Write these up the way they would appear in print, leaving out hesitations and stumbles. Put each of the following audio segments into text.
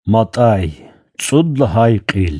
Матай, цудла хайқил.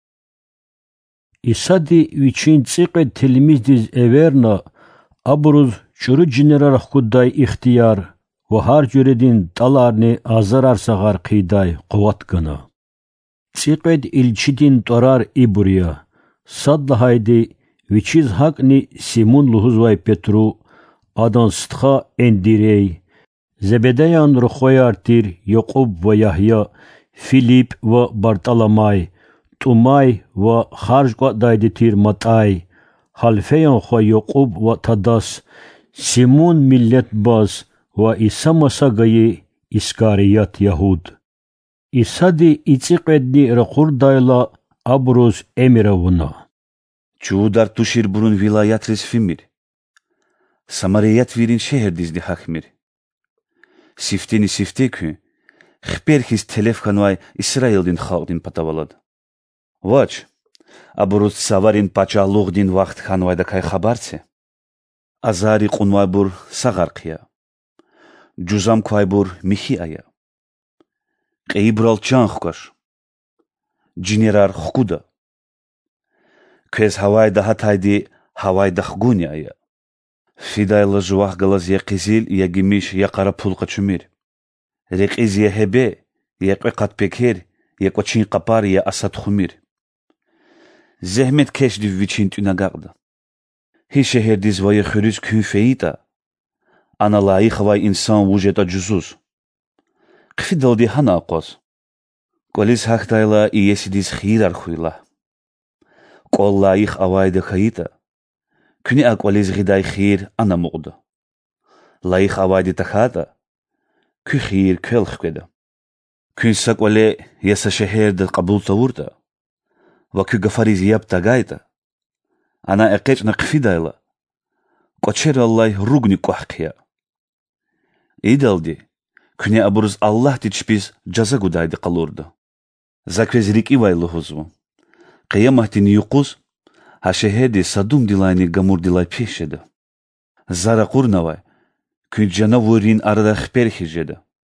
Исади вичин цикъ тилмиздиз эверна абруз чуру джинерарх куддай ихтияр вахар жюредин таларни азарар сагар қидай қуваткана. Цикъ илчидин торар ибурия. Садла хайди вичиз хакни Симон лухузвай Петру адан стха эндирей. Зебедеян рухояртир Якуб ва Яхья, Филипп ва Бартоломай, Тумай ва Харжqa dayditir Maтай, Halfeyan xo Yakub ва Tadas, Simon millet baz ва İsa masagayi İskariyat Yahud. İsadi iciqedni raqurdayla abruz emiravuna. Çuudar tuşir burun vilayatris fimir. Samariyat virin şehir dizdi hakmir. Sifteni siftekü, xperhis telefkanvay İsraildin xalqdin patavaladı. Vaç, aburuz savarin paçaluğdin vaxt xanvayda kay xabartse. Azari qunvaybur sağarqiya. Cuzam kwaybur mihi aya. Qeybral çan xukaş. Cinerar xukuda. Kez havayda hataydi havayda xguni aya. Fidayla juvah galaz ya qizil ya gimiş ya qara pulqa çumir. Reqiz ya hebe ya qat peker ya qoçin qapar ya asad xumir. Zehmet keşdi viçin tünagaqda. Hi şehirdiz vay xuriz küfeyita. Ana layık vay insan vujeta cüzuz. Qfidaldi hana qoz. Qolis haqtayla iyesidiz xirar xuyla. Qol layık avayda khayita. Küni aqoliz gıday xir ana muqda. Layık avayda takhata. Kü xir köl xqeda. Kün saqole yasa şehirde qabul tavurda. Va kü gafariz yapta gayta. Ana eqeçna qfidayla. Qoçer Allah rugni qohqiya. İdaldi. Küni aburuz Allah diçbiz caza gudaydı qalurdu. Zakvez riki vaylı huzvu. Qiyamahtin yuquz. Ha şehirde sadum dilayni gamur dilay peşedi. Zara qurnavay. Kün cana vurin arada xperhijedi.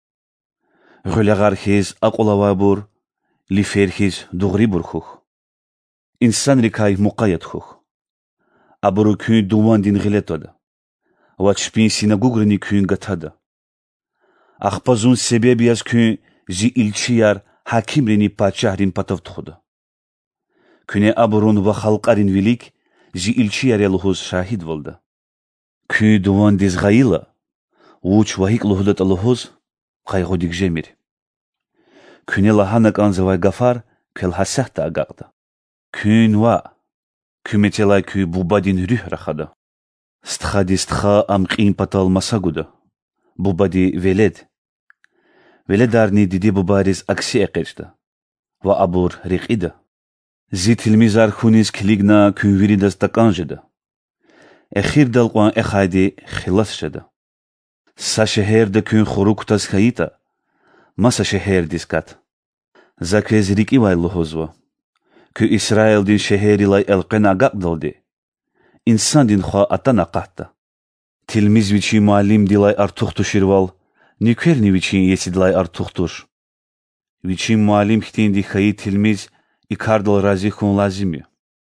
Gulagar xiz aqulavabur. Liferhiz duğri burxuх. İnsan rikay muqayat xuх. Aburu kün duman din giletoda. Vaçpin sinagogrini kün gatada. Axpazun sebebi az kün zi ilçiyar hakimrini paçahrin patavtxuda. Küne aburun va xalqarin vilik zi ilçiyar eluhuz şahid volda. Kün duman diz gayila. Uç vahik luhudat aluhuz qayğudik jemir. Küne lahanak anzavay gafar kel hasahta agaqda. Kün va kümetelay kü bubadin rüh raxada. Stkadi stkha amqin patal masaguda. Bubadi veled. Veledarni didi bubariz aksi eqeçda. Va abur riqida. Zi tilmizar khuniz kligna kün viridas takanjeda. Ekhir dalqwan ekhaydi khilas şeda. Sa şehirde kün khuruktas khayita. Masa şehir diskat. Zakez riki vaylu hozva. Kü İsraildin şehrilay elqena gaqdaldi. İnsan din xwa atana qahta. Tilmiz viçi muallim dilay artuxtu şirval. Nükverni viçi yesidilay artuxtur. Viçi muallim htindi khayi tilmiz ikardal razi khun lazimi.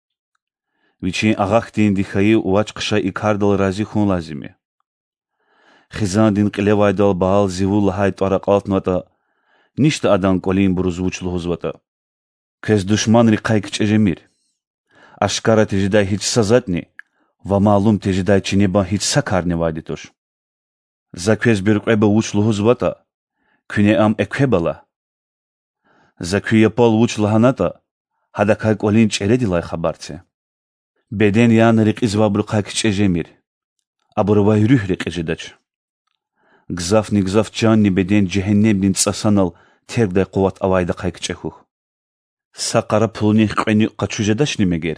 Viçi ağaq dindi khayi uvaç qışa ikardal razi khun lazimi. Xizan din qilevaydal bahal zivul hayt araqalt nota. Nişta adan kolin buruzvuçlu huzvata. Kez düşman riqayk çejemir. Aşkara tejiday hiç sazatni. Va malum tejiday çineba hiç sakarni vaditur. Zakvez bir qeba vuçlu huzvata. Küne am ekebala. Zakviye pol vuçlu hanata. Hadakay kolin çeredilay xabartse. Beden yan riqiz va burqayk çejemir. Aburvay rüh riqijidaç. Gzafni gzafçanni beden cehennemnin tsasanal tergday quvat avayda qayk çexuh. Saqara pulni qeni qaçujadaşni meger.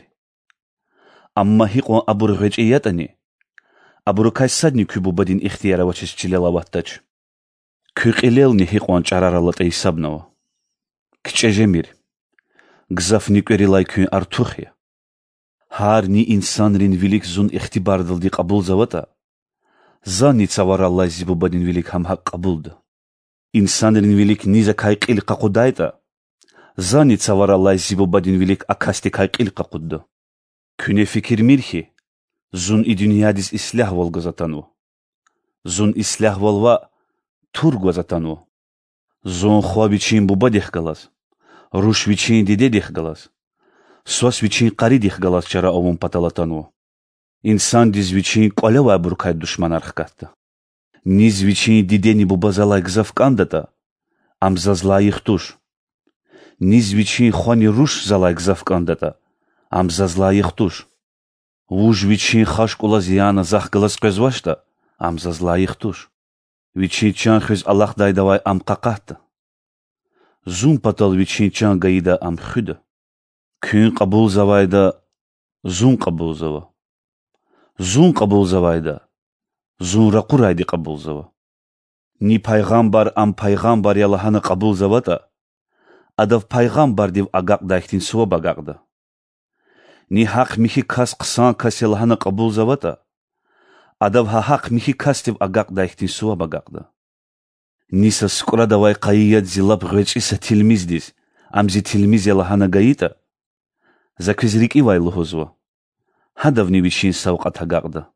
Amma hiqo abur g'eciyatani. Abur kaysadni kububadin ikhtiyara vaçeschilela vattaç. Küqilelni hiqon çararalat isabnava. Kçejemir. Gzafni qerilay kün artuxya. Har ni insanrin vilik zun ihtibardıldi qabul zavata. Zanni tsavarallay zibubadin vilik ham haq qabuldu. Инсанрин велик низа кайқил қақудайта, зани цаваралай зибобадин велик акасти кайқил қақудду. Күне фикир мирхи, зун и дуньядис ислях волгазатану. Зун ислях волва тургвазатану. Зун хуа вичин буба дехгалас, руш вичин диде дехгалас, суас вичин қари дехгалас чара овун паталатану. Инсан диз вичин қолева буркай душман архкатта. Низ вичин дидени бубазалай гзавкандата, амзазлай ихтуш. Низ вичин хуани руш залай гзавкандата, амзазлай ихтуш. Уж вичин хашкула зияна захгалас қезвашта, амзазлай ихтуш. Вичин чан хыз Аллах дайдавай амқақатта. Зун патал вичин чан гаида амхюда. Күн қабул завайда, зун қабул зава. Зун қабул завайда, зун рақурайди қабул зава. Ни пайғамбар ам пайғамбар ялахана қабул завата, адав пайғамбар див агақ дайхтин суа багақда. Ни хақ михи кас қсан кас ялахана қабул завата, адав хақ михи кас див агақ дайхтин суа багақда. Ниса скура давай қайият зилаб ғвечиса тилмиздис, амзи тилмиз ялахана гаита, заквизрик ивай лухузва. Хадавни вичин савқат агақда.